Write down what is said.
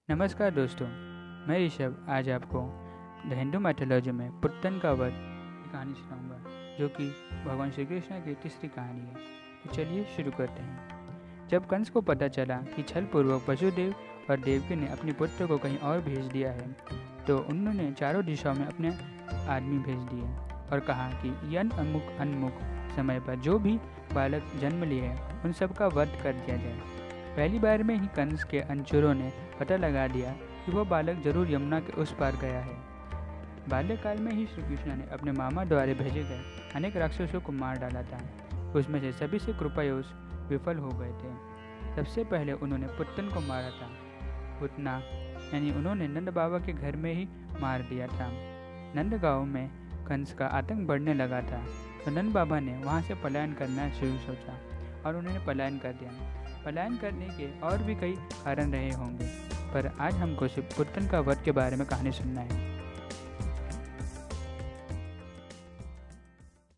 नमस्कार दोस्तों, मैं ऋषभ आज आपको द हिंदू मैथोलॉजी में पुत्तन का वध की कहानी सुनाऊंगा, जो कि भगवान श्री कृष्ण की तीसरी कहानी है। तो चलिए शुरू करते हैं। जब कंस को पता चला कि छलपूर्वक वसुदेव और देवकी ने अपने पुत्र को कहीं और भेज दिया है, तो उन्होंने चारों दिशाओं में अपने आदमी भेज दिए और कहा कि यन अनमुख समय पर जो भी बालक जन्म लिए हैं उन सबका वध कर दिया जाए। पहली बार में ही कंस के अनुचरों ने पता लगा दिया कि वह बालक जरूर यमुना के उस पार गया है। बाल्यकाल में ही श्री कृष्ण ने अपने मामा द्वारा भेजे गए अनेक राक्षसों को मार डाला था। उसमें से सभी से कृपायोश विफल हो गए थे। सबसे पहले उन्होंने पुत्तन को मारा था। पुतना यानी उन्होंने नंद बाबा के घर में ही मार दिया था। नंद गांव में कंस का आतंक बढ़ने लगा था, तो नंद बाबा ने वहां से पलायन करना शुरू सोचा और उन्होंने पलायन कर दिया। पलायन करने के और भी कई कारण रहे होंगे, पर आज हमको सिर्फ पुत्तन का वध के बारे में कहानी सुनना है।